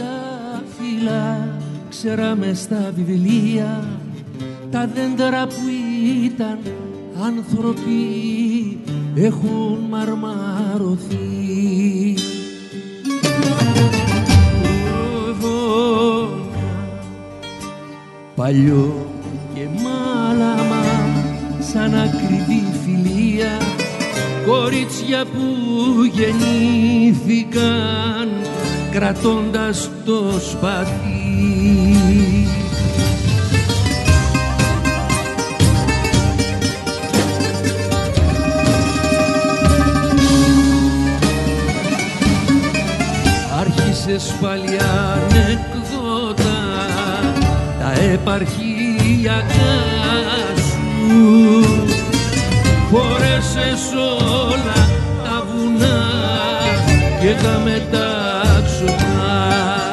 τα φύλλα, ξέραμε στα βιβλία τα δέντρα που ήταν άνθρωποι έχουν μαρμαρωθεί. Παλιό και μάλαμα σαν ακριβή φιλία, κορίτσια που γεννήθηκαν κρατώντας το σπαθί. Άρχισες πάλι ανεκδότα τα επαρχιακά σου, χώρεσες όλα τα βουνά και τα μετάξωτα.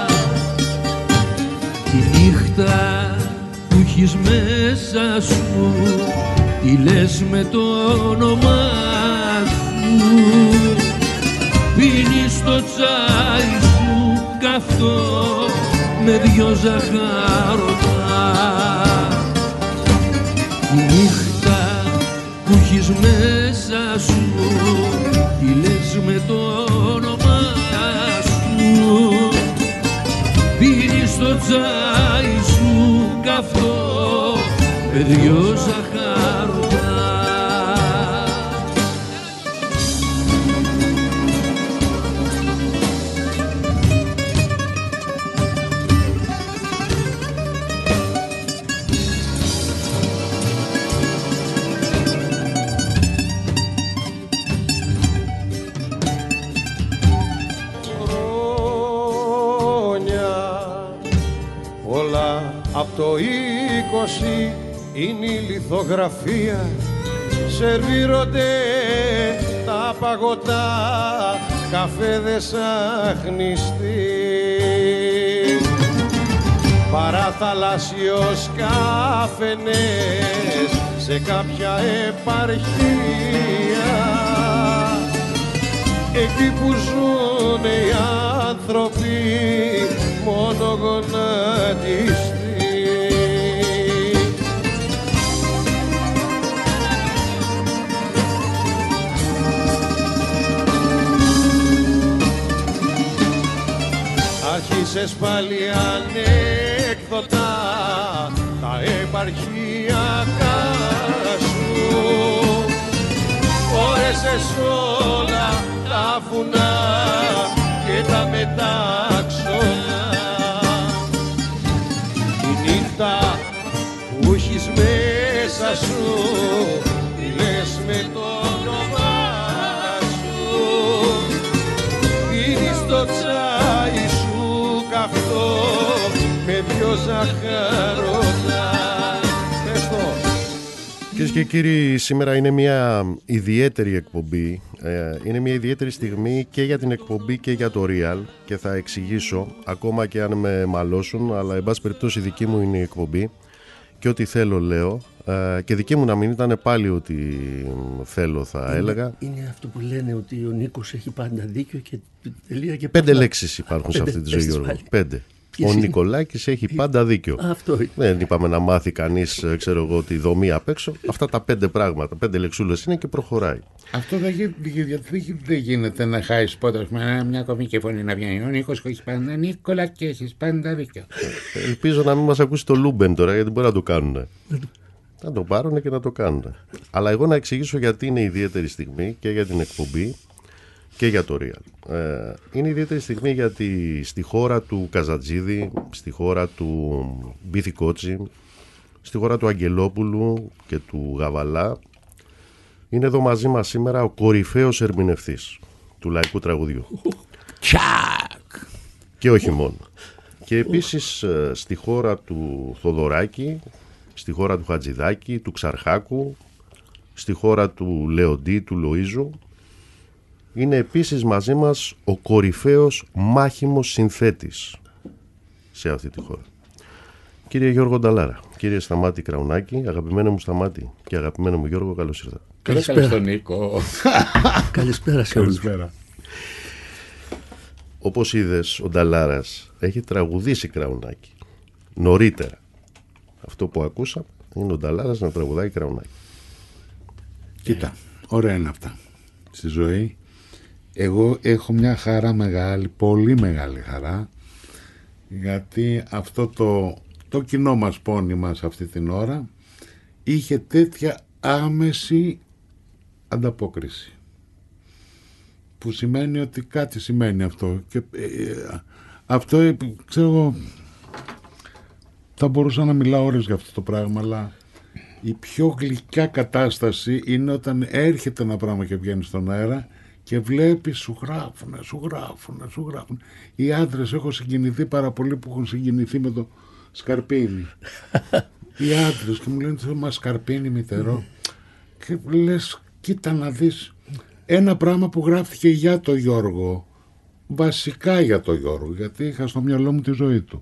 Τη νύχτα που έχεις μέσα σου τη λες με το όνομά σου, πίνεις το τσάι σου καυτό με δυο ζαχάρωτα. Τη νύχτα που έχεις μέσα σου τη λες με το όνομά σου, πίνεις το τσάι σου καυτό με δυο ζαχάρωτα. Απ' το 20 είναι η λιθογραφία, σερβίρονται τα παγωτά, καφέδες άχνηστοι, παραθαλάσσιος καφενές σε κάποια επαρχία, εκεί που ζουν οι άνθρωποι μόνο γονατιστοί. Άρχισες πάλι ανέκδοτα τα επαρχιακά σου, χώρεσες όλα τα βουνά και τα μετάξωνα. Τη νύχτα που έχεις μέσα σου τη λες με το όνομά σου, πίνεις το τσάι σου καυτό με δυο ζαχαρώτα. Κυρίες και κύριοι, σήμερα είναι μια ιδιαίτερη εκπομπή. Είναι μια ιδιαίτερη στιγμή και για την εκπομπή και για το Real, και θα εξηγήσω, ακόμα και αν με μαλώσουν, αλλά εν πάση περιπτώσει δική μου είναι η εκπομπή και ό,τι θέλω λέω, και δική μου να μην ήταν πάλι ό,τι θέλω θα έλεγα. Είναι αυτό που λένε ότι ο Νίκος έχει πάντα δίκιο και τελεία και 5 λέξεις υπάρχουν σε αυτή τη ζωή, Γιώργο. 5. Ο Νικολάκης έχει πάντα δίκιο. Αυτό. Δεν είπαμε να μάθει κανείς, ξέρω εγώ, τη δομή απ' έξω. Αυτά τα 5 πράγματα, 5 λεξούλες είναι και προχωράει. Αυτό δεν γίνεται να χάσεις πότε με μια κομική φωνή να βγαίνει. Ο Νίκος έχεις πάντα Νίκολα και έχεις πάντα δίκιο. Ελπίζω να μην μας ακούσει το Λούμπεν τώρα, γιατί μπορεί να το κάνουν. Να το πάρουν και να το κάνουν. Αλλά εγώ να εξηγήσω γιατί είναι ιδιαίτερη στιγμή και για την εκπομπή και για το Real. Είναι ιδιαίτερη στιγμή γιατί στη χώρα του Καζατζίδη, στη χώρα του Μπιθικότσι, στη χώρα του Αγγελόπουλου και του Γαβαλά, είναι εδώ μαζί μας σήμερα ο κορυφαίος ερμηνευτής του λαϊκού τραγουδιού. Τσακ! Και όχι μόνο. Και επίσης στη χώρα του Θοδωράκη, στη χώρα του Χατζηδάκη, του Ξαρχάκου, στη χώρα του Λεοντή, του Λοΐζου, είναι επίσης μαζί μας ο κορυφαίος μάχημος συνθέτης σε αυτή τη χώρα. Κύριε Γιώργο Νταλάρα, κύριε Σταμάτη Κραουνάκη, αγαπημένο μου Σταμάτη και αγαπημένο μου Γιώργο, καλώς ήρθατε. Καλησπέρα στον Νίκο. Καλησπέρα σε όλους. όπως είδες, ο Νταλάρας έχει τραγουδήσει Κραουνάκι νωρίτερα. Αυτό που ακούσαμε είναι ο Νταλάρας να τραγουδάει Κραουνάκι. Κοίτα, ωραία είναι αυτά στη ζωή. Εγώ έχω μια χαρά μεγάλη, πολύ μεγάλη χαρά, γιατί αυτό το κοινό μας πόνημα σε αυτή την ώρα είχε τέτοια άμεση ανταπόκριση, που σημαίνει ότι κάτι σημαίνει αυτό. Και αυτό, ξέρω εγώ, θα μπορούσα να μιλάω ώρες για αυτό το πράγμα, αλλά η πιο γλυκιά κατάσταση είναι όταν έρχεται ένα πράγμα και βγαίνει στον αέρα και βλέπεις σου γράφουν. Οι άντρες, έχω συγκινηθεί πάρα πολύ που έχουν συγκινηθεί με το Σκαρπίνι. Οι άντρες και μου λένε μα Σκαρπίνι μητερό. Και λες, κοίτα να δεις ένα πράγμα που γράφτηκε για το Γιώργο, βασικά για το Γιώργο, γιατί είχα στο μυαλό μου τη ζωή του.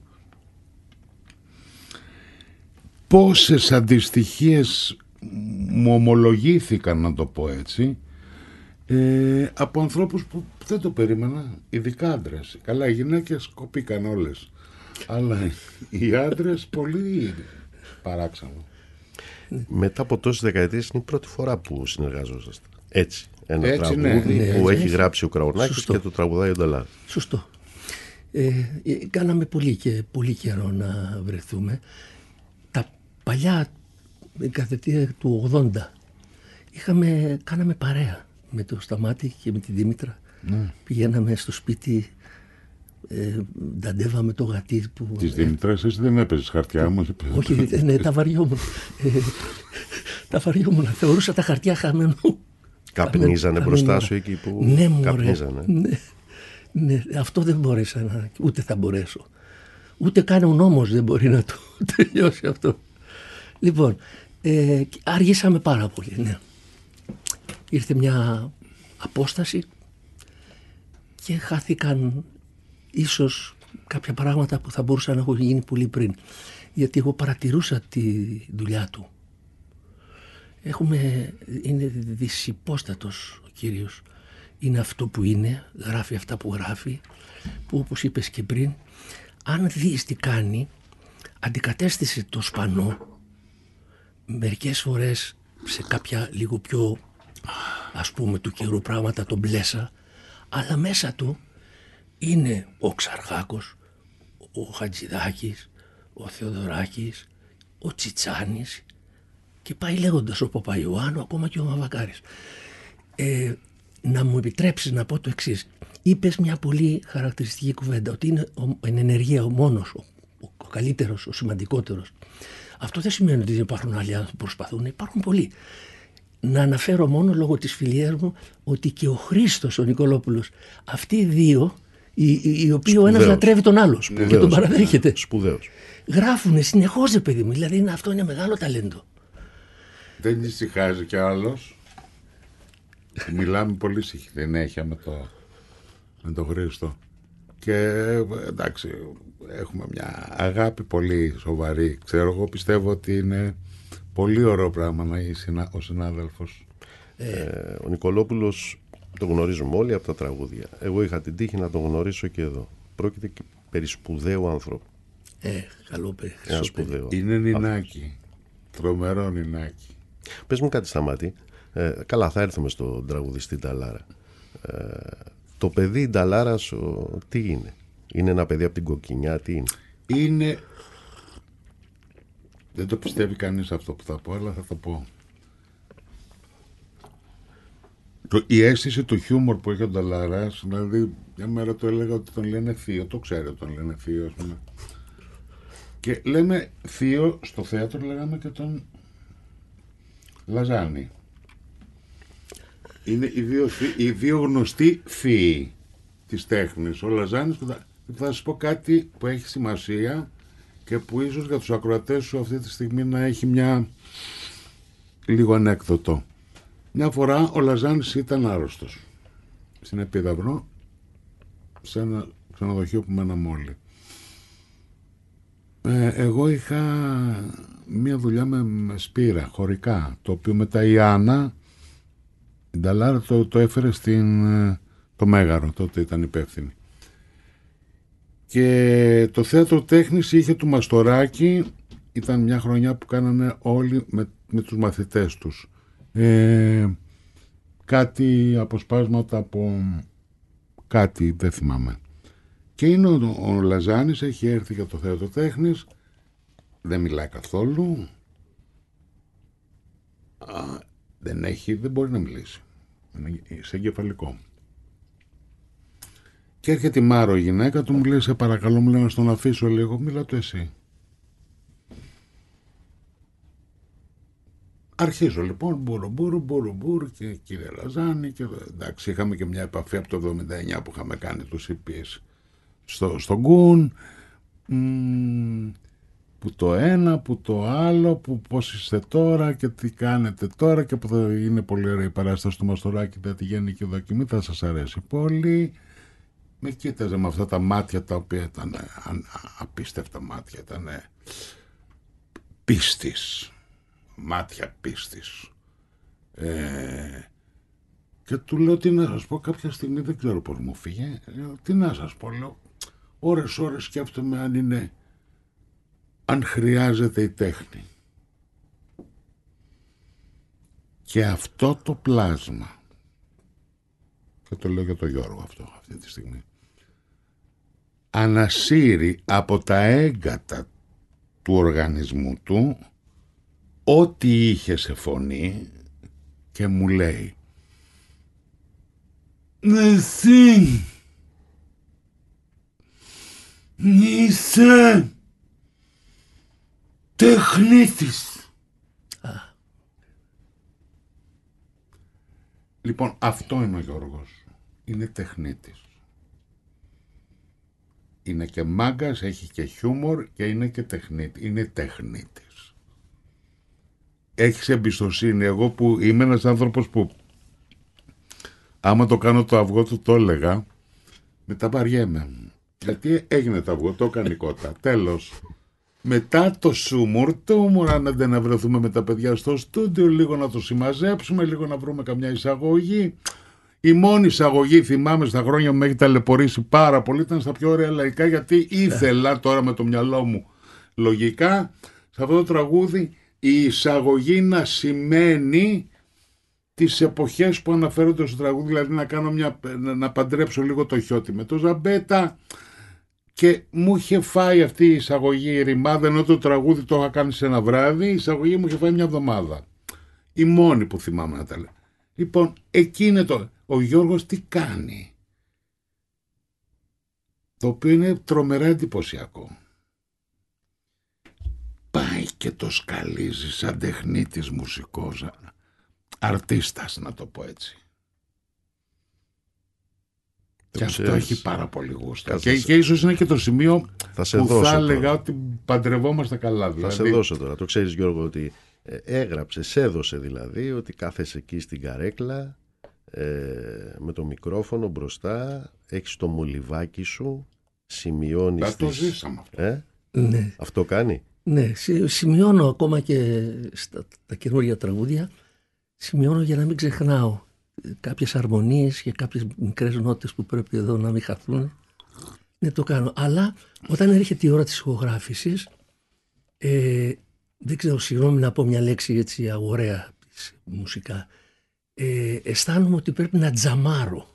Πόσες αντιστοιχίες μου ομολογήθηκαν, να το πω έτσι, από ανθρώπους που δεν το περίμενα, ειδικά άντρες. Καλά, οι γυναίκες κοπήκαν όλες, αλλά οι άντρες πολύ παράξενο. Μετά από τόσες δεκαετίες είναι η πρώτη φορά που συνεργάζοσαστε. Έτσι. Ένα Έτσι, τραγούδι που έχει έτσι. γράψει ο Κραουνάκης και το τραγουδάει ο Νταλάρας. Σωστό. Κάναμε πολύ καιρό να βρεθούμε. Τα παλιά, κατά τη διάρκεια του 80, κάναμε παρέα με το Σταμάτη και με τη Δήμητρα. Πηγαίναμε στο σπίτι, νταντεύαμε το γατί που... Τις Δήμητρας εσύ δεν έπαιζες χαρτιά μου? Όχι, ναι, τα βαριόμουν. Τα βαριόμουν, θεωρούσα τα χαρτιά χαμένου. Καπνίζανε μπροστά σου εκεί που Ναι, μωρέ. καπνίζανε. Ναι, αυτό δεν μπόρεσα ούτε θα μπορέσω. Ούτε καν ο νόμος δεν μπορεί να το τελειώσει αυτό. Λοιπόν, αργήσαμε πάρα πολύ, ναι. Ήρθε μια απόσταση και χάθηκαν ίσως κάποια πράγματα που θα μπορούσαν να έχουν γίνει πολύ πριν. Γιατί εγώ παρατηρούσα τη δουλειά του. Είναι δυσυπόστατος ο κύριος. Είναι αυτό που είναι, γράφει αυτά που γράφει, που όπως είπες και πριν, αν δεις τι κάνει, αντικατέστησε το Σπανό μερικές φορές σε κάποια λίγο πιο, ας πούμε, του καιρού πράγματα, τον Μπλέσα, αλλά μέσα του είναι ο Ξαρχάκος, ο Χατζηδάκης, ο Θεοδωράκης, ο Τσιτσάνης και πάει λέγοντας, ο Παπαϊωάννου, ακόμα και ο Μαβακάρης. Να μου επιτρέψεις να πω το εξής. Είπες μια πολύ χαρακτηριστική κουβέντα, ότι είναι εν ενεργεία ο μόνος, ο καλύτερος, ο σημαντικότερος. Αυτό δεν σημαίνει ότι δεν υπάρχουν άλλοι άνθρωποι που προσπαθούν, υπάρχουν πολλοί. Να αναφέρω μόνο λόγω της φιλίας μου ότι και ο Χρήστος, ο Νικολόπουλος, αυτοί οι δύο, οι οποίοι ο ένας λατρεύει τον άλλο και τον παραδέχεται, γράφουνε συνεχώς, ρε παιδί μου, δηλαδή αυτό είναι μεγάλο ταλέντο. Δεν ησυχάζει κι άλλος. Μιλάμε πολύ συνέχεια με τον Χρήστο. Και εντάξει, έχουμε μια αγάπη πολύ σοβαρή. Ξέρω, εγώ πιστεύω ότι είναι πολύ ωραίο πράγμα να είσαι ο συνάδελφος. Ο Νικολόπουλος τον γνωρίζουμε όλοι από τα τραγούδια. Εγώ είχα την τύχη να τον γνωρίσω και εδώ. Πρόκειται και περί σπουδαίου άνθρωπου. Καλό σπουδαίο. Είναι νινάκι. Τρομερό νινάκι. Πες μου κάτι, Σταμάτη. Καλά, θα έρθουμε στον τραγουδιστή Νταλάρα. Το παιδί Νταλάρας τι είναι? Είναι ένα παιδί από την κοκκινιά, τι είναι? Είναι... Δεν το πιστεύει κανείς αυτό που θα πω, αλλά θα το πω. Η αίσθηση του χιούμορ που έχει ο Νταλάρας, δηλαδή μια μέρα του έλεγα ότι τον λένε θείο, το ξέρω τον λένε θείο, ας πούμε. Και λέμε θείο, στο θέατρο λέγαμε και τον Λαζάνη. Είναι οι δύο γνωστοί θείοι της τέχνης. Ο Λαζάνης, θα σας πω κάτι που έχει σημασία και που ίσως για τους ακροατές σου αυτή τη στιγμή να έχει μια λίγο ανέκδοτο. Μια φορά ο Λαζάνης ήταν άρρωστος στην Επίδαυρο, σε ένα ξενοδοχείο που μέναμε όλοι. Εγώ είχα μια δουλειά με Σπύρα, χωρικά, το οποίο μετά η Άννα, η Νταλάρα το έφερε το Μέγαρο, τότε ήταν υπεύθυνη. Και το θέατρο τέχνης είχε του Μαστοράκη, ήταν μια χρονιά που κάνανε όλοι με τους μαθητές τους. Κάτι αποσπάσματα από κάτι, δεν θυμάμαι. Και είναι ο Λαζάνης, έχει έρθει για το θέατρο τέχνης, δεν μιλάει καθόλου, δεν μπορεί να μιλήσει, είναι σε εγκεφαλικό. Και έρχεται η Μάρο, η γυναίκα του, μου λέει, σε παρακαλώ, μου λέει, να στον αφήσω λίγο, μίλα του εσύ. Αρχίζω λοιπόν, μπουρου και κύριε Λαζάνη, και εντάξει, είχαμε και μια επαφή από το 79 που είχαμε κάνει τους EPs στο Γκουν, που το ένα, που το άλλο, που πώς είστε τώρα και τι κάνετε τώρα, και που είναι πολύ ωραία η παράσταση του Μαστοράκη, τη γενική δοκιμή, θα σας αρέσει πολύ. Με κοίταζε με αυτά τα μάτια τα οποία ήταν απίστευτα μάτια, ήταν πίστης, μάτια πίστης. Και του λέω, τι να σας πω, κάποια στιγμή δεν ξέρω πώς μου φύγε, τι να σας πω, λέω, ώρες σκέφτομαι αν χρειάζεται η τέχνη. Και αυτό το πλάσμα, και το λέω για τον Γιώργο αυτό αυτή τη στιγμή, ανασύρει από τα έγκατα του οργανισμού του ό,τι είχε σε φωνή και μου λέει, εσύ είσαι τεχνίτης. Λοιπόν, αυτό είναι ο Γιώργος. Είναι τεχνίτης. Είναι και μάγκας, έχει και χιούμορ και είναι και τεχνίτη. Είναι τεχνίτης. Έχεις εμπιστοσύνη. Εγώ που είμαι ένας άνθρωπος που άμα το κάνω το αυγό του, το έλεγα, μετά βαριέμαι. Γιατί έγινε το αυγό, το έκανε η κότα. Τέλος. Μετά το σούμουρ, άντε να βρεθούμε με τα παιδιά στο στούντιο, λίγο να το συμμαζέψουμε, λίγο να βρούμε καμιά εισαγωγή. Η μόνη εισαγωγή, θυμάμαι, στα χρόνια που με έχει ταλαιπωρήσει πάρα πολύ, ήταν στα πιο ωραία λαϊκά, γιατί ήθελα τώρα με το μυαλό μου λογικά σε αυτό το τραγούδι η εισαγωγή να σημαίνει τις εποχές που αναφέρονται στο τραγούδι, δηλαδή να παντρέψω λίγο το Χιώτη με το Ζαμπέτα. Και μου είχε φάει αυτή η εισαγωγή η ρημάδα, ενώ το τραγούδι το είχα κάνει σε ένα βράδυ, η εισαγωγή μου είχε φάει μια εβδομάδα. Η μόνη που θυμάμαι να τα λέω. Λοιπόν, εκεί είναι ο Γιώργος τι κάνει, το οποίο είναι τρομερά εντυπωσιακό. Πάει και το σκαλίζει σαν τεχνίτης μουσικός, αρτίστας να το πω έτσι. Και αυτό έχει πάρα πολύ γούστο. Και ίσως είναι και το σημείο που θα έλεγα ότι παντρευόμαστε καλά. Δηλαδή. Θα σε δώσω τώρα. Το ξέρεις, Γιώργο, ότι έγραψε, έδωσε δηλαδή, ότι κάθεσαι εκεί στην καρέκλα με το μικρόφωνο μπροστά, έχεις το μολυβάκι σου, σημειώνεις. Θα το ζήσαμε αυτό. Ναι. Αυτό κάνει. Ναι, σημειώνω ακόμα και στα καινούργια τραγούδια, σημειώνω για να μην ξεχνάω κάποιες αρμονίες και κάποιες μικρές νότες που πρέπει εδώ να μην χαθούν. Ναι, το κάνω. Αλλά όταν έρχεται η ώρα της ηχογράφησης, δεν ξέρω, συγγνώμη να πω μια λέξη έτσι αγοραία μουσικά, αισθάνομαι ότι πρέπει να τζαμάρω.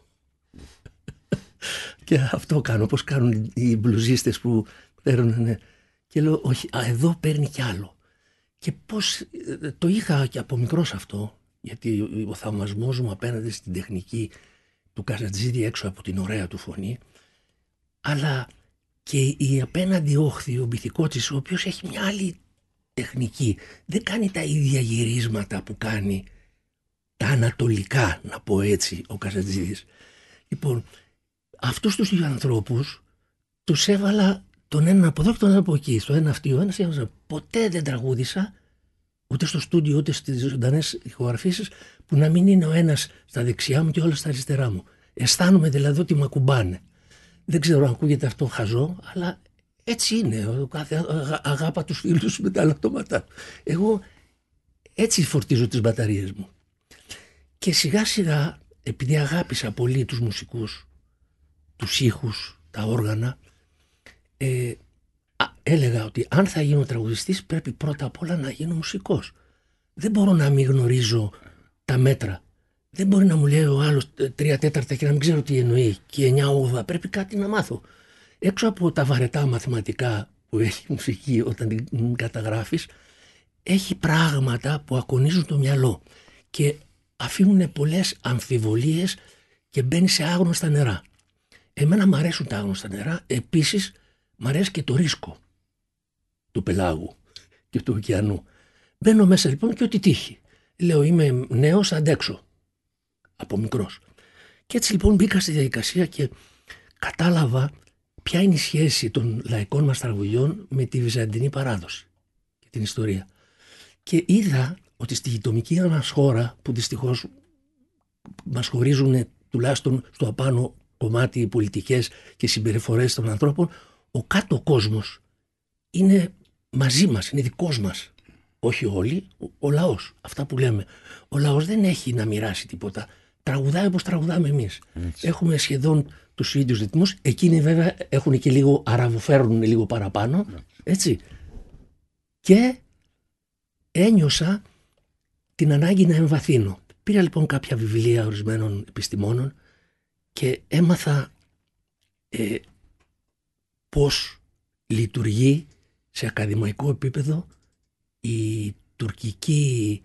Και αυτό κάνω, όπως κάνουν οι μπλουζίστες που παίρνουν. Ναι. Και λέω, όχι, εδώ παίρνει κι άλλο. Και πώς το είχα και από μικρός αυτό, γιατί ο θαυμασμός μου απέναντι στην τεχνική του Καζατζίδη έξω από την ωραία του φωνή, αλλά και η απέναντι όχθη, ο Μπιθικότσης, ο οποίος έχει μια άλλη τεχνική, δεν κάνει τα ίδια γυρίσματα που κάνει τα ανατολικά, να πω έτσι, ο Καζατζίδης. Λοιπόν, αυτούς τους δύο ανθρώπους τους έβαλα τον έναν από εδώ και τον έναν από εκεί. Στο ένα αυτή, ο ένας έβαλα. Ποτέ δεν τραγούδισα ούτε στο στούντιο ούτε στις ζωντανές ηχογραφήσεις που να μην είναι ο ένας στα δεξιά μου και όλα στα αριστερά μου. Αισθάνομαι δηλαδή ότι με ακουμπάνε. Δεν ξέρω αν ακούγεται αυτό χαζό, αλλά έτσι είναι. Ο κάθε αγάπα τους φίλους με τα λεπτόματα. Εγώ έτσι φορτίζω τις μπαταρίες μου. Και σιγά σιγά, επειδή αγάπησα πολύ τους μουσικούς, τους ήχους, τα όργανα, έλεγα ότι αν θα γίνω τραγουδιστής πρέπει πρώτα απ' όλα να γίνω μουσικός. Δεν μπορώ να μην γνωρίζω τα μέτρα. Δεν μπορεί να μου λέει ο άλλος 3/4 και να μην ξέρω τι εννοεί και 9/8. Πρέπει κάτι να μάθω. Έξω από τα βαρετά μαθηματικά που έχει η μουσική όταν την καταγράφεις, έχει πράγματα που ακονίζουν το μυαλό και αφήνουν πολλές αμφιβολίες και μπαίνει σε άγνωστα νερά. Εμένα μου αρέσουν τα άγνωστα νερά. Επίσης μου αρέσει και το ρίσκο του πελάγου και του ωκεανού. Μπαίνω μέσα λοιπόν και ό,τι τύχει. Λέω είμαι νέος, αντέξω από μικρός. Και έτσι λοιπόν μπήκα στη διαδικασία και κατάλαβα ποια είναι η σχέση των λαϊκών μας τραγουδιών με τη βυζαντινή παράδοση και την ιστορία. Και είδα ότι στη γειτονική μας χώρα, που δυστυχώς μας χωρίζουν τουλάχιστον στο απάνω κομμάτι οι πολιτικές και συμπεριφορές των ανθρώπων, ο κάτω κόσμος είναι μαζί μας, είναι δικός μας. Όχι όλοι, ο λαός, αυτά που λέμε. Ο λαός δεν έχει να μοιράσει τίποτα. Τραγουδάει όπως τραγουδάμε εμείς. Έτσι. Έχουμε σχεδόν τους ίδιους ρυθμούς. Εκείνοι βέβαια έχουν και λίγο, αραβοφέρνουν λίγο παραπάνω. Έτσι. Και ένιωσα την ανάγκη να εμβαθύνω. Πήρα λοιπόν κάποια βιβλία ορισμένων επιστημόνων και έμαθα πώς λειτουργεί σε ακαδημαϊκό επίπεδο η τουρκική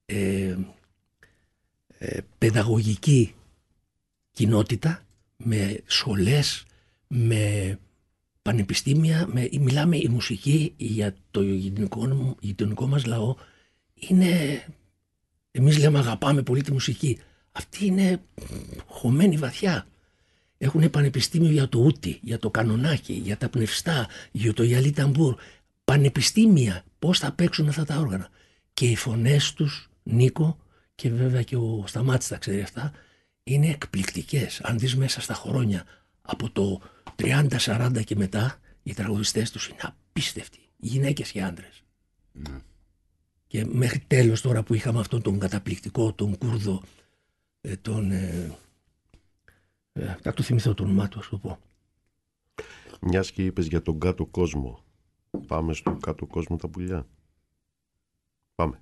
παιδαγωγική κοινότητα, με σχολές, με πανεπιστήμια, μιλάμε η μουσική για το γειτονικό μας λαό είναι, εμείς λέμε αγαπάμε πολύ τη μουσική, αυτή είναι χωμένη βαθιά. Έχουν πανεπιστήμιο για το ούτι, για το κανονάκι, για τα πνευστά, για το γυαλί ταμπούρ. Πανεπιστήμια, πώς θα παίξουν αυτά τα όργανα. Και οι φωνές τους, Νίκο, και βέβαια και ο Σταμάτης τα ξέρει αυτά, είναι εκπληκτικές. Αν δεις μέσα στα χρόνια, από το 30-40 και μετά, οι τραγουδιστές τους είναι απίστευτοι. Γυναίκες και άντρες. Ναι. Και μέχρι τέλος τώρα που είχαμε αυτόν τον καταπληκτικό, τον Κούρδο, θα το θυμηθώ το όνομά του, ας το πω. Μιας και είπες για τον κάτω κόσμο. Πάμε στο κάτω κόσμο τα πουλιά. Πάμε.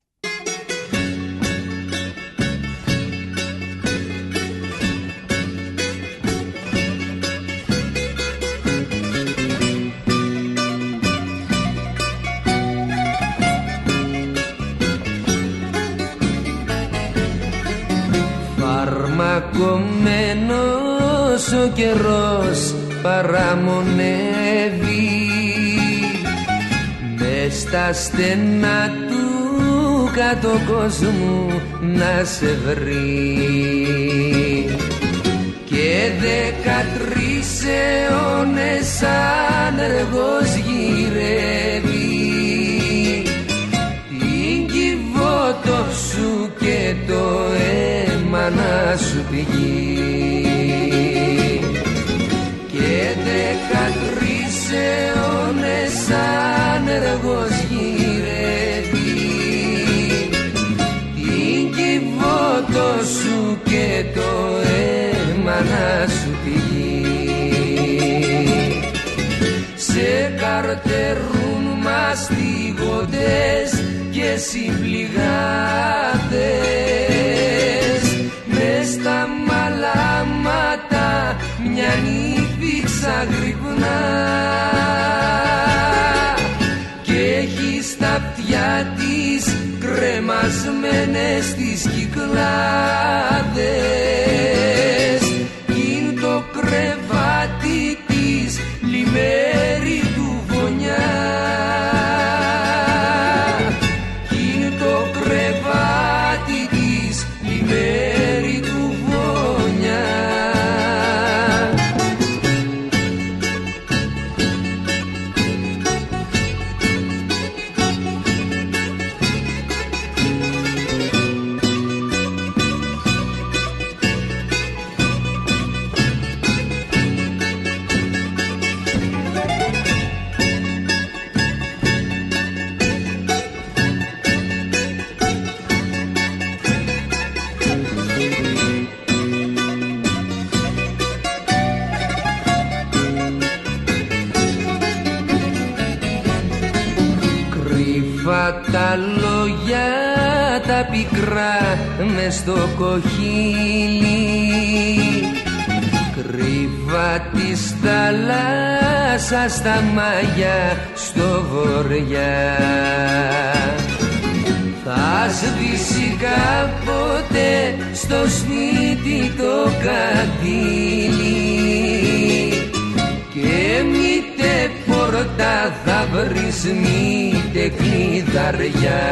Φαρμακωμένος ο καιρός παραμονεύει μες στα στενά του κάτω κόσμου να σε βρει και 13 αιώνες άνεργος γυρεύει την κυβότο σου και το αίμα να σου πηγεί και 13 αιώνες άνεργος γυρεύει την κυβότο σου και το αίμα να σου πηγεί. Σε καρτερούν μαστιγωτές και συμπληγάτες μες στα μαλάματα μια νύφη ξαγρυπνά και έχει στα αυτιά της κρεμασμένες τις κυκλάδες είναι το κρεβάτι της λιμέρι του βονιά είναι το κρεβάτι της λιμέρι του βονιά. κρύβα τα λόγια τα πικρά μες στο κοχύλι, κρύβα της θάλασσας τα μάγια στο βοριά. Θα σβήσει κάποτε στο σπίτι το καντήλι και μήτε πόρτα θα βρεις μήτε κλειδαριά.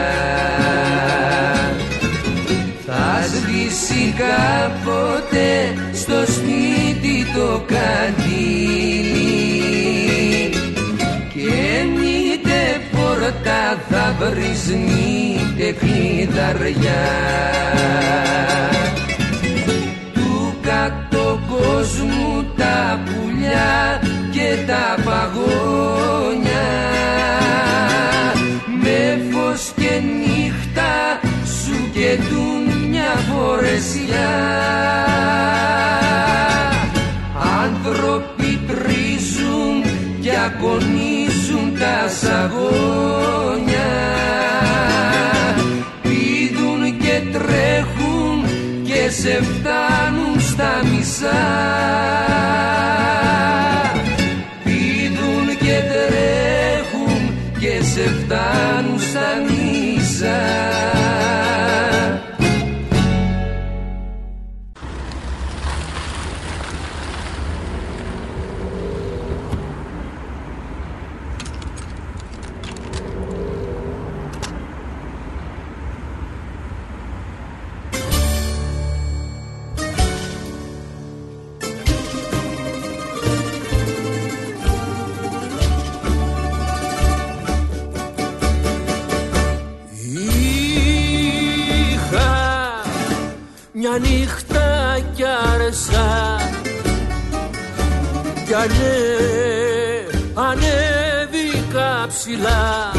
Θα σβήσει κάποτε στο σπίτι το καντήλι και μήτε πόρτα θα βρεις μήτε κλειδαριά. Του κάτω κόσμου τα πουλιά και τα παγόνια με φως και νύχτα σου καιτούν μια φορεσιά. Άνθρωποι τρίζουν και αγωνίζουν τα σαγόνια, πηδούν και τρέχουν και σε φτάνουν στα μισά. Πηδούν και τρέχουν και σε φτάνουν στα μισά. Μια νύχτα κι άρεσα κι ανέβηκα ψηλά.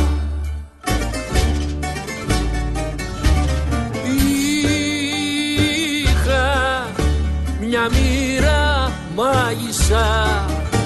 Είχα μια μοίρα μάγισσα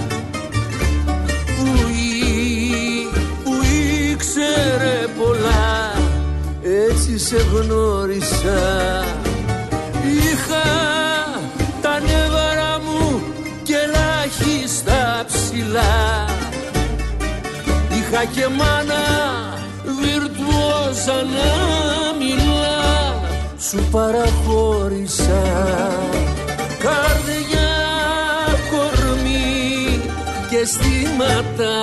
που ήξερε πολλά, έτσι σε γνώρισα. Είχα τα νεύρα μου και ελάχιστα ψηλά. Είχα και μάνα βιρτουόζα να μιλά, σου παραχώρησα καρδιά, κορμί και αισθήματα.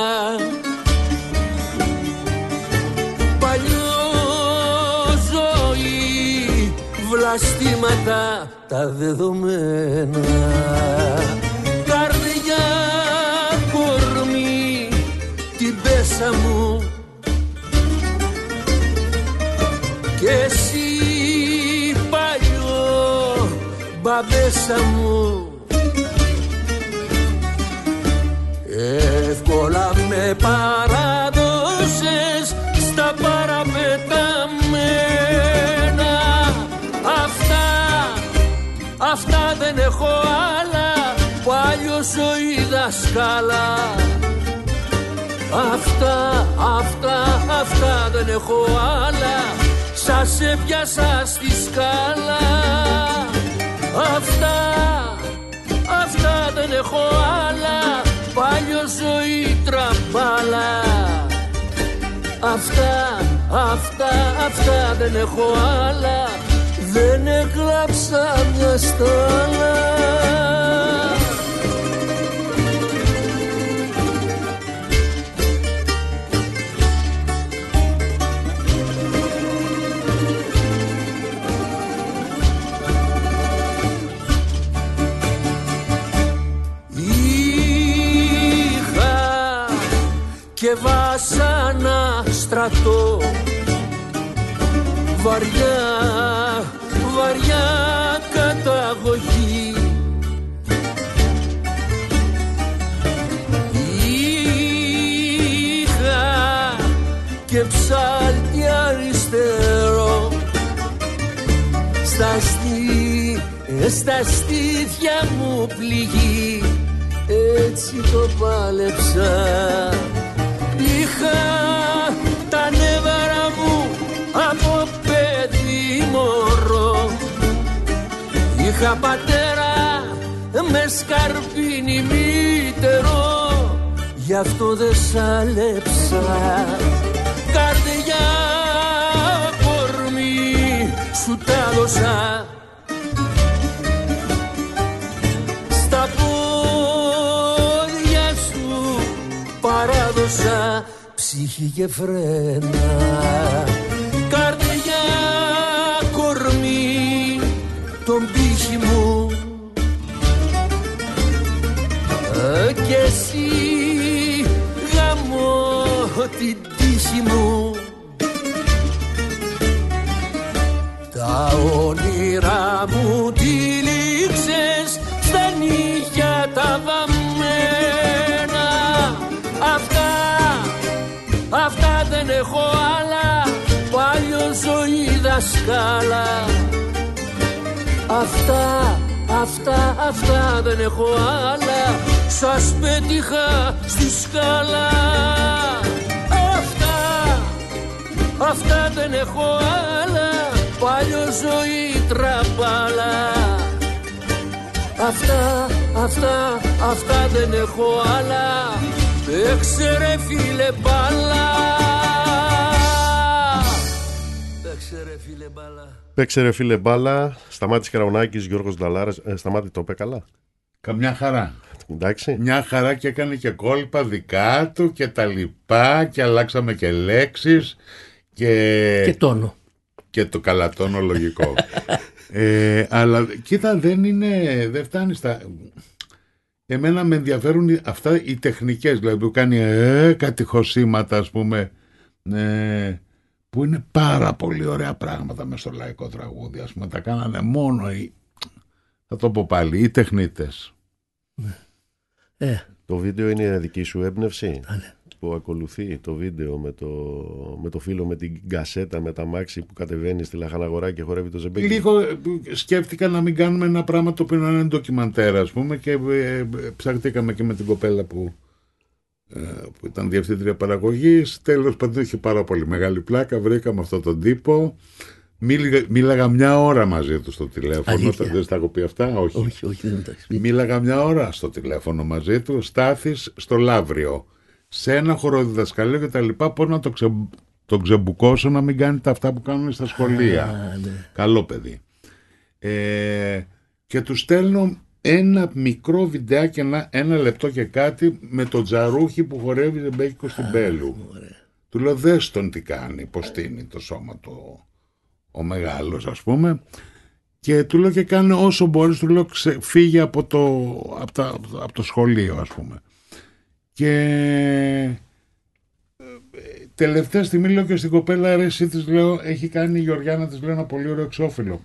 Βλαστήματα τα δεδομένα. Καρδιά, κορμί, την πέσα μου κι εσύ παλιό μπαμπέσα μου. Εύκολα με παράδοσες στα παραπεταμένα. Αυτά δεν έχω άλλα, πάλιο ζωή δασκάλα. Αυτά δεν έχω άλλα, σας έπιασα στη σκάλα. Αυτά δεν έχω άλλα, πάλιο ζωή τραμπάλα. Αυτά δεν έχω άλλα, δεν έκλαψα μια στάλα. Είχα και βάσανα στρατό, βαριά καταγωγή. Είχα και ψάλτη αριστερό, στα στήθια μου πληγή, έτσι το πάλεψα. Είχα τα νεύρα για πατέρα με σκαρπίνι μήτερο, γι' αυτό δεν σ' άλεψα. Καρδιά κορμί σου τα δώσα, στα πόδια σου παράδοσα ψυχή και φρένα. Καρδιά κορμί τον πύχη μου, κι εσύ γαμώ την τύχη μου. Τα όνειρά μου τυλίξες στα νύχια τα βαμμένα. Αυτά δεν έχω άλλα, παλιό ζωή δασκάλα. Αυτά δεν έχω άλλα, σας πέτυχα στη σκάλα. Αυτά δεν έχω άλλα, παλιό ζωή τραπάλα. Αυτά δεν έχω άλλα, παίξε ρε φίλε μπάλα. Παίξε ρε φίλε μπάλα. Σταμάτης Καραουνάκης, Γιώργος Νταλάρας. Σταμάτη, το είπε καλά? Καμιά χαρά. Εντάξει. Μια χαρά, και έκανε και κόλπα δικά του και τα λοιπά, και αλλάξαμε και λέξεις και τόνο. Και το καλατόνο λογικό. Αλλά κοίτα, δεν φτάνει στα... Εμένα με ενδιαφέρουν αυτά οι τεχνικές, δηλαδή που κάνει κάτι χωσήματα, ας πούμε, που είναι πάρα πολύ ωραία πράγματα μες στο λαϊκό τραγούδι, ας πούμε, τα κάνανε μόνο θα το πω πάλι, οι τεχνίτες. Το βίντεο είναι δική σου έμπνευση? Ναι. Που ακολουθεί το βίντεο με το φίλο με την κασέτα, με τα μάξι που κατεβαίνει στη Λαχαναγορά και χορεύει το ζεμπέκι. Λίγο σκέφτηκα να μην κάνουμε ένα πράγμα το οποίο να είναι ντοκιμαντέρ, ας πούμε, και ψαχτήκαμε και με την κοπέλα που ήταν διευθύντρια παραγωγής. Τέλος πάντων, είχε πάρα πολύ μεγάλη πλάκα. Βρήκαμε αυτόν τον τύπο. Μίλαγα μια ώρα μαζί του στο τηλέφωνο. Δεν στα έχω πει αυτά? Όχι, δεν τα έχεις πει. Μίλαγα μια ώρα στο τηλέφωνο μαζί του. Στάθης στο Λαύριο, σε ένα χοροδιδασκαλείο και τα λοιπά. Πώς να τον ξεμπουκώσω να μην κάνει τα αυτά που κάνουν στα σχολεία. Ναι. Καλό παιδί. Και του στέλνω ένα μικρό βιντεάκι, ένα λεπτό και κάτι, με το Τζαρούχι που χορεύει ζεμπέκικο στην Μπέλου. Του λέω, δες τον τι κάνει, πως στείνει το σώμα του ο μεγάλος, ας πούμε. Και του λέω, και κάνει όσο μπορείς, του λέω, φύγε από το σχολείο, ας πούμε. Και τελευταία στιγμή λέω και στην κοπέλα, ρε εσύ, της λέω, έχει κάνει η Γεωργιάνα, της λέω, ένα πολύ ωραίο εξώφυλλο.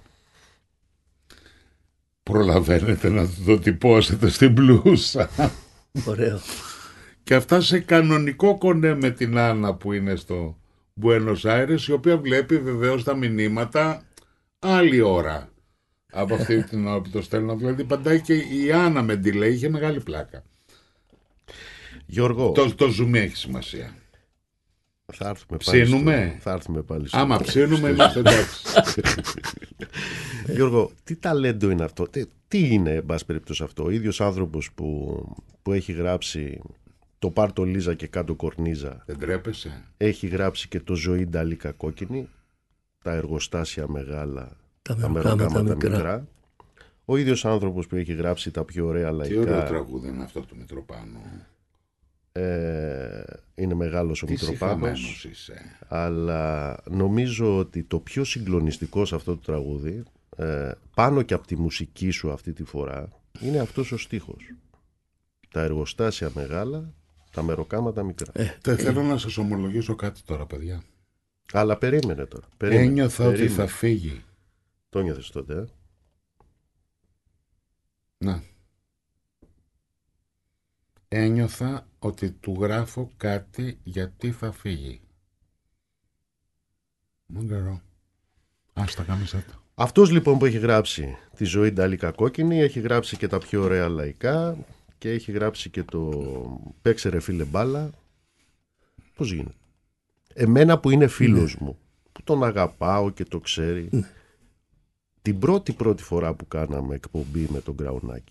Προλαβαίνετε να το τυπώσετε στην μπλούσα? Ωραίο. Και αυτά σε κανονικό κονέ με την Άννα που είναι στο Μπουένος Άιρες, η οποία βλέπει βεβαίως τα μηνύματα άλλη ώρα από αυτή την ώρα που το στέλνω. Δηλαδή παντάει και η Άννα με delay, είχε μεγάλη πλάκα. Γιώργο, το zoom έχει σημασία. Θα έρθουμε πάλι. Ψήνουμε. Θα έρθουμε πάλι. Άμα ψήνουμε είμαστε εντάξει. Γιώργο, τι ταλέντο είναι αυτό? Τι είναι, εν πάση περιπτώσει, αυτό? Ο ίδιος άνθρωπος που έχει γράψει το Πάρτο Λίζα και κάτω κορνίζα. Δεν τρέπεσαι? Έχει γράψει και το Ζωή Νταλίκα κόκκινη, τα εργοστάσια μεγάλα, τα μεροκάματα μικρά. Ο ίδιος άνθρωπος που έχει γράψει τα πιο ωραία λαϊκά. Τι ωραίο τραγούδι είναι αυτό του Μητροπάνου. Είναι μεγάλος ο Μητροπάνος, αλλά νομίζω ότι το πιο συγκλονιστικό σε αυτό το τραγούδι, πάνω και από τη μουσική σου αυτή τη φορά, είναι αυτός ο στίχος. Τα εργοστάσια μεγάλα, τα μεροκάματα μικρά. Θέλω να σας ομολογήσω κάτι τώρα, παιδιά. Αλλά περίμενε τώρα. Ένιωθα ότι θα φύγει. Το νιώθες τότε, Να. Ένιωθα ότι του γράφω κάτι γιατί θα φύγει. Δεν ξέρω. Άστα κάμισα το. Αυτός λοιπόν που έχει γράψει τη Ζωή Νταλίκα κόκκινη, έχει γράψει και τα πιο ωραία λαϊκά και έχει γράψει και το Παίξε ρε φίλε μπάλα. Πώς γίνεται? Εμένα που είναι φίλος μου, που τον αγαπάω και το ξέρει, την πρώτη φορά που κάναμε εκπομπή με τον Γκραουνάκη,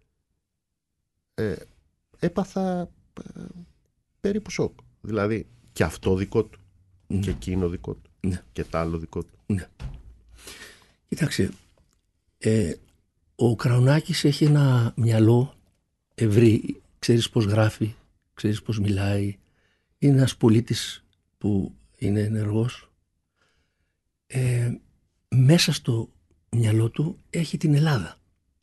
έπαθα περίπου σοκ. Δηλαδή και αυτό δικό του, και εκείνο δικό του, και τ' άλλο δικό του. Ναι. Κοίταξε, ο Γκραουνάκης έχει ένα μυαλό ευρύ, ξέρεις πώς γράφει, ξέρεις πώς μιλάει, είναι ένας πολίτης που είναι ενεργός. Μέσα στο μυαλό του έχει την Ελλάδα.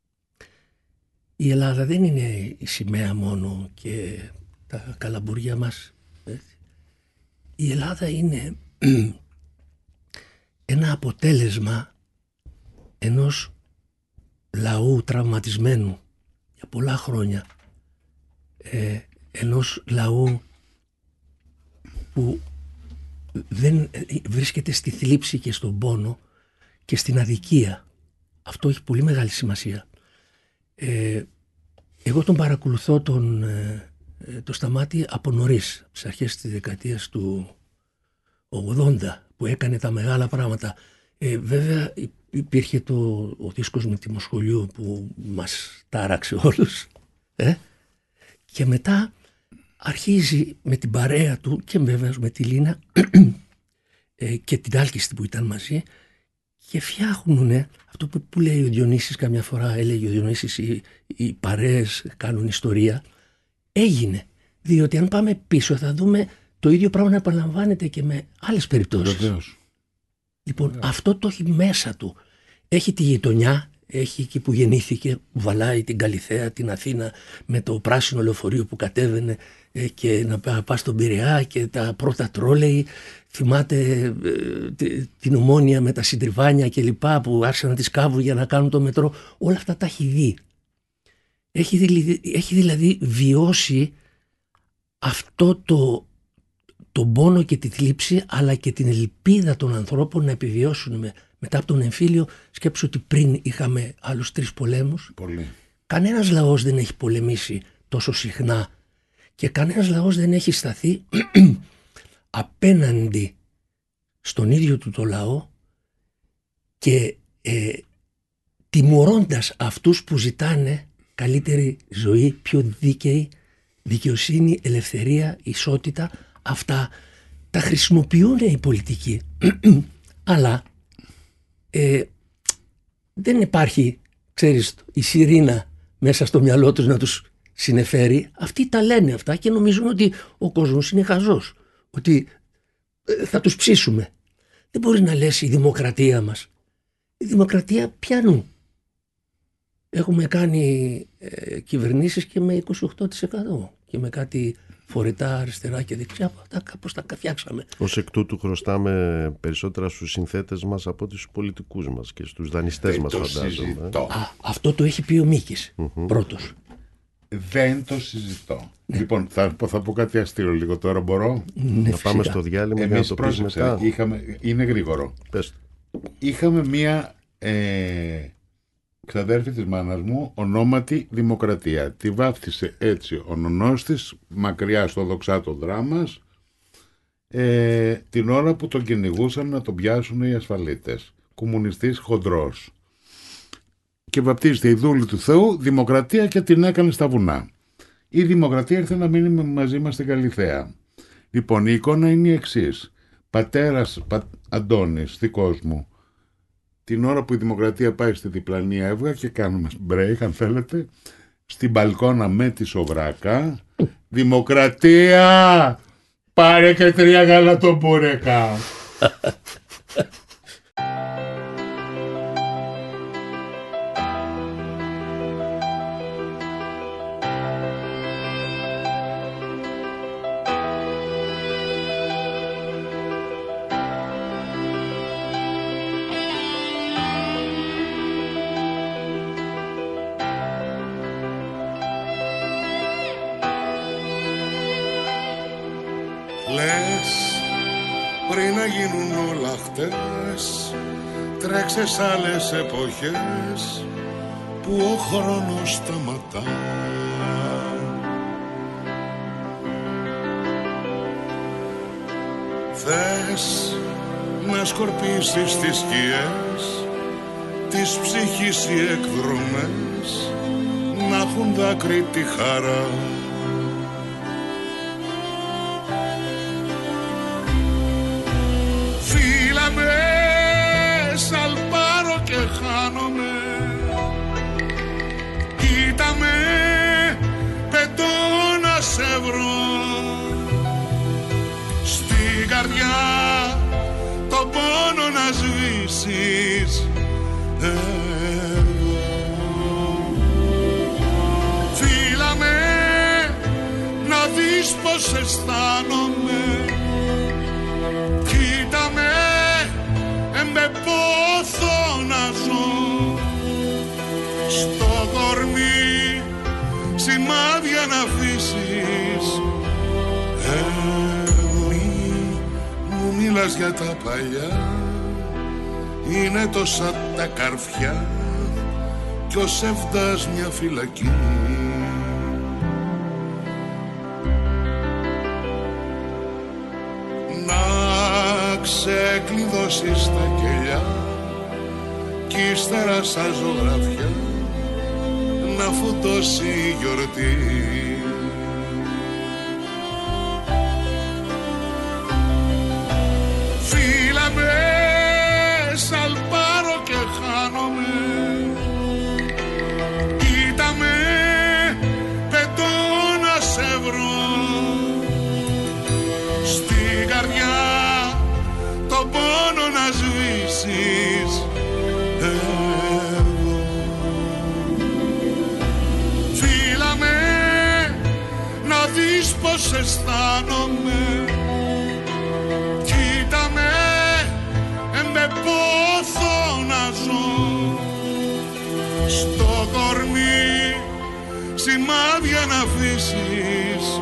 Η Ελλάδα δεν είναι η σημαία μόνο και τα καλαμπουριά μας. Η Ελλάδα είναι ένα αποτέλεσμα ενός λαού τραυματισμένου για πολλά χρόνια, ενός λαού που δεν βρίσκεται στη θλίψη και στον πόνο και στην αδικία. Αυτό έχει πολύ μεγάλη σημασία. Εγώ τον παρακολουθώ το Σταμάτη από νωρίς, από τις αρχές της δεκαετίας του 80, που έκανε τα μεγάλα πράγματα. Βέβαια υπήρχε ο δίσκος με τη Μοσχολιού που μας τάραξε όλους. Και μετά αρχίζει με την παρέα του και βέβαια με τη Λίνα και την Άλκηστη που ήταν μαζί και φτιάχνουν αυτό που λέει ο Διονύσης, καμιά φορά έλεγε ο Διονύσης, οι παρέες κάνουν ιστορία. Έγινε, διότι αν πάμε πίσω θα δούμε το ίδιο πράγμα να επαναλαμβάνεται και με άλλες περιπτώσεις. Βεβαίως. Λοιπόν, αυτό το έχει μέσα του. Έχει τη γειτονιά, έχει εκεί που γεννήθηκε, που βαλάει την Καλιθέα, την Αθήνα, με το πράσινο λεωφορείο που κατέβαινε και να πάει στον Πειραιά και τα πρώτα τρόλεϊ. Θυμάται την Ομόνια με τα συντριβάνια και λοιπά που άρχισαν να τις κάβουν για να κάνουν το μετρό. Όλα αυτά τα έχει δει. Έχει δηλαδή βιώσει αυτό τον πόνο και τη θλίψη, αλλά και την ελπίδα των ανθρώπων να επιβιώσουν μετά από τον εμφύλιο. Σκέψου ότι πριν είχαμε άλλους 3 πολέμους. Πολύ. Κανένας λαός δεν έχει πολεμήσει τόσο συχνά και κανένας λαός δεν έχει σταθεί απέναντι στον ίδιο του το λαό και τιμωρώντας αυτούς που ζητάνε καλύτερη ζωή, πιο δίκαιη, δικαιοσύνη, ελευθερία, ισότητα. Αυτά τα χρησιμοποιούν οι πολιτικοί, αλλά δεν υπάρχει, ξέρεις, η σιρήνα μέσα στο μυαλό τους να τους συνεφέρει. Αυτοί τα λένε αυτά και νομίζουν ότι ο κόσμος είναι χαζός, ότι θα τους ψήσουμε. Δεν μπορείς να λες η δημοκρατία μας. Η δημοκρατία πιανού. Έχουμε κάνει κυβερνήσεις και με 28% και με κάτι φορητά αριστερά και δεξιά, κάπως τα φτιάξαμε. Ως εκ τούτου χρωστάμε περισσότερα στους συνθέτες μας από τους πολιτικούς μας και στους δανειστές μας, φαντάζομαι. Αυτό το έχει πει ο Μίκης πρώτος. Δεν το συζητώ. Λοιπόν, θα πω κάτι αστείο λίγο τώρα, μπορώ. Ναι, να πάμε στο διάλειμμα για να το πεις μετά. Είναι γρήγορο. Πες. Είχαμε μία ξαδέρφη της μάνας μου, ονόματι Δημοκρατία. Τη βάφτισε έτσι ο νονός της, μακριά στο δοξάτο δράμας, την ώρα που τον κυνηγούσαν να τον πιάσουν οι ασφαλίτες. Κομμουνιστής χοντρός. Και βαπτίζεται η δούλη του Θεού Δημοκρατία και την έκανε στα βουνά. Η Δημοκρατία ήρθε να μείνει μαζί μας στην Καλιθέα. Λοιπόν, η εικόνα είναι η εξής. Πατέρας Αντώνης, δικός μου, την ώρα που η Δημοκρατία πάει στη διπλανή Εύγα και κάνουμε break, αν θέλετε, στην μπαλκόνα με τη σοβράκα, Δημοκρατία, πάρε και 3 γαλατομπούρεκα. Πριν να γίνουν όλα χτες, τρέξε σ' άλλες εποχές που ο χρόνος σταματά. Θες να σκορπίσεις τις σκιές της ψυχής οι εκδρομές να έχουν δάκρυ τη χαρά. Φύλαμε, σαλπάρω και χάνομαι, κοίτα με, πετώ να σε βρω, στην καρδιά το πόνο να σβήσεις εγώ. Φύλαμε, να δεις πως αισθάνομαι, κοίτα με, με πόθο να ζω, στο κορμί σημάδια να αφήσεις. Μου μίλας για τα παλιά, είναι τόσα τα καρφιά κι ο σεύδας μια φυλακή. Ξεκλειδώσεις τα κελιά κι ύστερα σαν ζωγραφιά να φουντώσει η γιορτή. Φύλαμε, σαλπάρω και χάνομαι, κοίτα με, πετώ να σε βρω, στην καρδιά το πόνο να σβήσεις εγώ. Φύλαμε, να δεις πως αισθάνομαι, κοίτα με, με πόθο να ζω, στο κορμί σημάδια να αφήσεις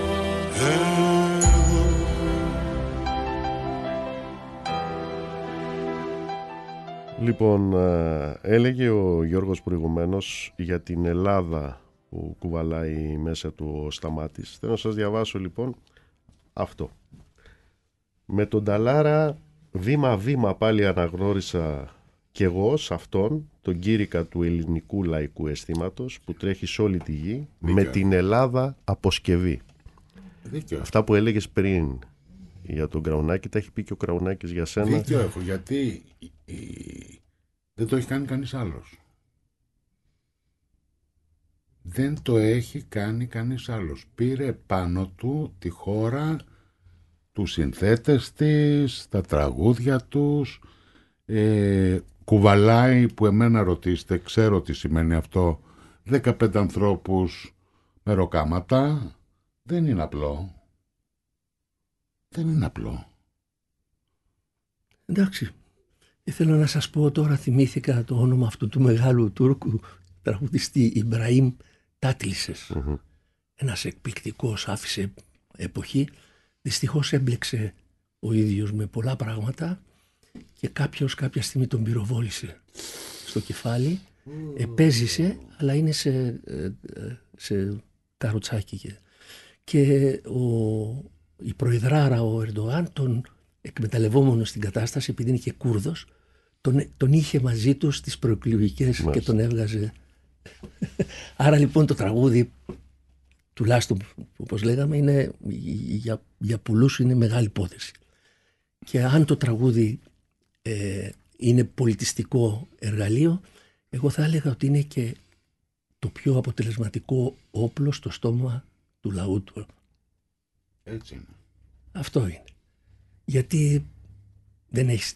Λοιπόν, έλεγε ο Γιώργος προηγουμένως για την Ελλάδα που κουβαλάει μέσα του ο Σταμάτης. Θέλω να σας διαβάσω λοιπόν αυτό. Με τον Ταλάρα βήμα-βήμα πάλι αναγνώρισα κι εγώ σε αυτόν τον κήρυκα του ελληνικού λαϊκού αισθήματος που τρέχει σε όλη τη γη. Δίκαιο. Με την Ελλάδα αποσκευή. Δίκαιο. Αυτά που έλεγες πριν για τον Κραουνάκη τα έχει πει και ο Κραουνάκης για σένα. Δίκαιο έχω, γιατί δεν το έχει κάνει κανείς άλλος. Δεν το έχει κάνει κανείς άλλος. Πήρε πάνω του τη χώρα, τους συνθέτες της, τα τραγούδια τους, κουβαλάει, που εμένα ρωτήσετε, ξέρω τι σημαίνει αυτό, 15 ανθρώπους με ροκάματα. Δεν είναι απλό. Δεν είναι απλό. Εντάξει. Θέλω να σας πω τώρα, θυμήθηκα το όνομα αυτού του μεγάλου Τούρκου τραγουδιστή Ιμπραήμ Τάτλισες. Ένας εκπληκτικός, άφησε εποχή. Δυστυχώς έμπλεξε ο ίδιος με πολλά πράγματα και κάποιος κάποια στιγμή τον πυροβόλησε στο κεφάλι. Επέζησε, αλλά είναι σε καροτσάκι. Και η προεδράρα ο Ερντογάν, τον εκμεταλλευόμενο στην κατάσταση, επειδή είναι και Κούρδος, τον είχε μαζί του στις προεκλογικές και τον έβγαζε. Άρα λοιπόν το τραγούδι, τουλάχιστον όπως λέγαμε, είναι, για πολλούς είναι μεγάλη υπόθεση. Και αν το τραγούδι είναι πολιτιστικό εργαλείο, εγώ θα έλεγα ότι είναι και το πιο αποτελεσματικό όπλο στο στόμα του λαού του. Έτσι είναι. Αυτό είναι. Γιατί δεν έχεις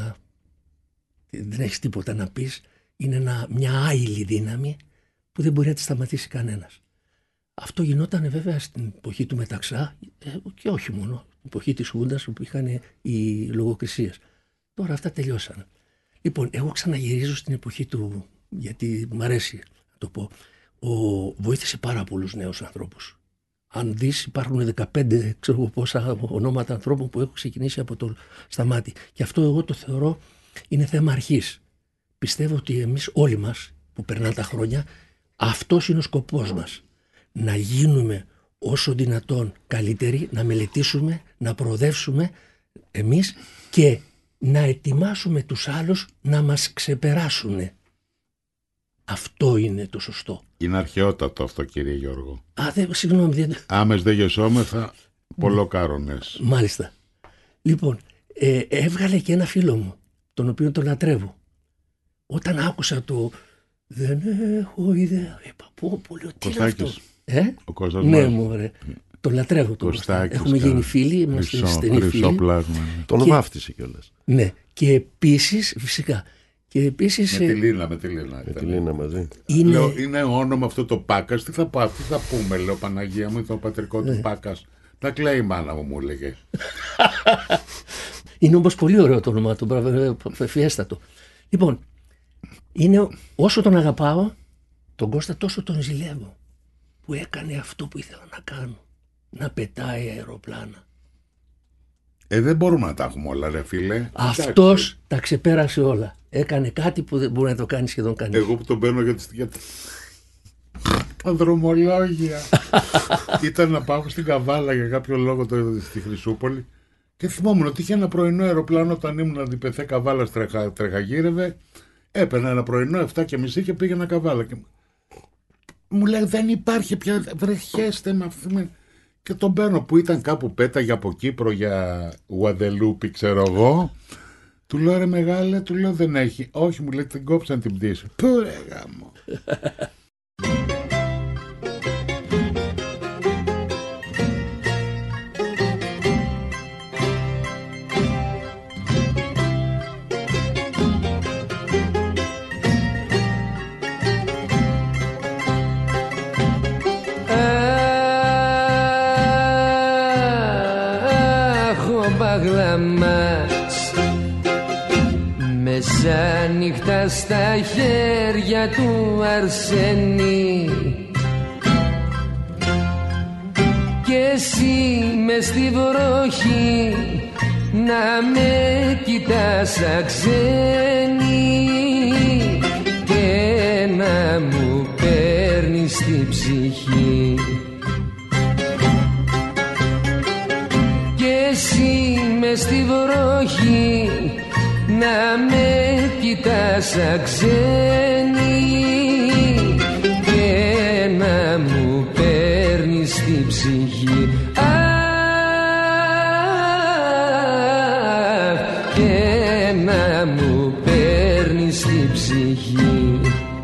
τίποτα να πεις. Είναι μια άειλη δύναμη που δεν μπορεί να τη σταματήσει κανένας. Αυτό γινόταν βέβαια στην εποχή του Μεταξά και όχι μόνο. Στην εποχή της Χούντας που είχαν οι λογοκρισίες. Τώρα αυτά τελειώσαν. Λοιπόν, εγώ ξαναγυρίζω στην εποχή του, γιατί μου αρέσει να το πω. Βοήθησε πάρα πολλούς νέους ανθρώπους. Αν δεις, υπάρχουν 15 ξέρω πόσα ονόματα ανθρώπων που έχουν ξεκινήσει από το Σταμάτη. Και αυτό εγώ το θεωρώ είναι θέμα αρχής. Πιστεύω ότι εμείς όλοι μας που περνάνε τα χρόνια, αυτός είναι ο σκοπός μας. Να γίνουμε όσο δυνατόν καλύτεροι, να μελετήσουμε, να προοδεύσουμε εμείς και να ετοιμάσουμε τους άλλους να μας ξεπεράσουν. Αυτό είναι το σωστό. Είναι αρχαιότατο αυτό, κύριε Γιώργο. Συγγνώμη. Άμες δε γεσόμεθα, πολλοκάρονες. Μάλιστα. Λοιπόν, έβγαλε και ένα φίλο μου, τον οποίο τον λατρεύω. Όταν άκουσα το «Δεν έχω ιδέα», είπα πω, τι είναι αυτό. Ο Κώστας ναι, μας. Μωρέ. Τον λατρεύω τον Κωστάκης. Έχουμε γίνει φίλοι, είμαστε στενοί φίλοι. Πλάσμα. Τον βάφτισε κιόλας. Ναι, και επίσης, φυσικά. Και επίσης, με τη Λίνα. Με τη Λίνα μαζί. Λέω, είναι όνομα αυτό το Πάκας. Τι θα πούμε, λέω, Παναγία μου, το πατρικό του Πάκας. Τα κλαίει η μάνα μου έλεγε. Είναι όμως πολύ ωραίο το όνομα του, φιέστατο. Λοιπόν, είναι όσο τον αγαπάω, τον Κώστα, τόσο τον ζηλεύω. Που έκανε αυτό που ήθελα να κάνω. Να πετάει αεροπλάνα. Δεν μπορούμε να τα έχουμε όλα, ρε φίλε. Αυτός τα ξεπέρασε όλα. Έκανε κάτι που δεν μπορεί να το κάνει σχεδόν κανείς. Εγώ που τον παίρνω για τα δρομολόγια. Ήταν να πάω στην Καβάλα για κάποιο λόγο στη Χρυσούπολη και θυμόμουν ότι είχε ένα πρωινό αεροπλάνο όταν ήμουν αντιπεθέ Καβάλα, τρεχαγύρευε. Έπαιρνα ένα πρωινό 7:30 και πήγαινα Καβάλα. Και μου λέει δεν υπάρχει πια, βρεχέστε με αυτή. Και τον παίρνω που ήταν κάπου πέταγε από Κύπρο για Γουαδελούπη, ξέρω εγώ. Του λέω ρε μεγάλε, του λέω δεν έχει. Όχι, μου λέει την κόψαν την πτήση. Πού ρε γάμο. Μεσάνυχτα στα χέρια του Αρσένη και εσύ μες στη βροχή να με κοιτάς σαν ξένη και να μου παίρνεις την ψυχή. Και εσύ μες στη βροχή να με κοιτάς σαν ξένη και να μου παίρνεις την ψυχή. Και να μου παίρνεις την ψυχή.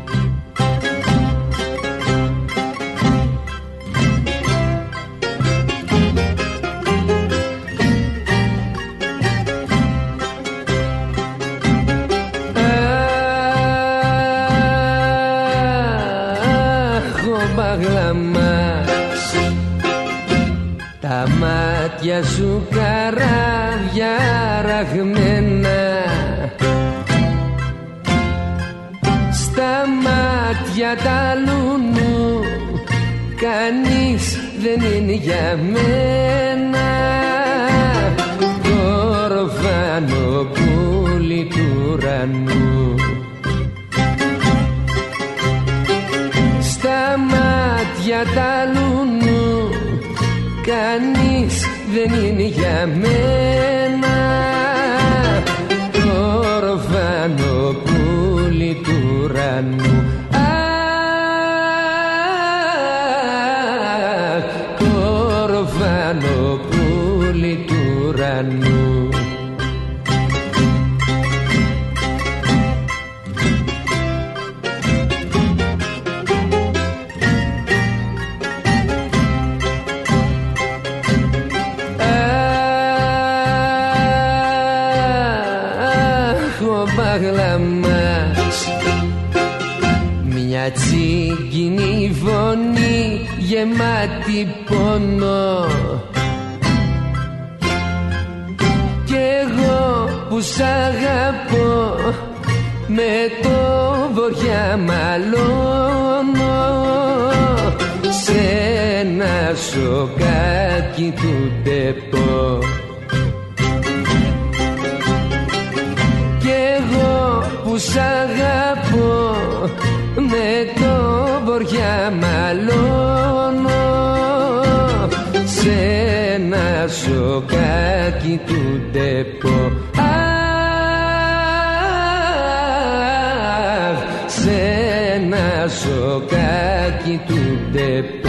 Τα μάτια σου καράβια ραγμένα, στα μάτια τα λουνού κανείς δεν είναι για μένα. Το ορφανό πουλί του ουρανού, στα μάτια τα λουνού κανείς δεν είναι για μένα. Το ορφανό πουλί του ουρανού. Το ορφανό πουλί του ουρανού. Μια τσίγκινη φωνή γεμάτη πόνο κι εγώ που σ' αγαπώ με το βοριά μαλώνω σε ένα σοκάκι του ντεπό. Που σ' αγαπώ με το βοριά μαλώνω σε ένα σοκάκι του ντεπό. σοκάκι του ντεπέ.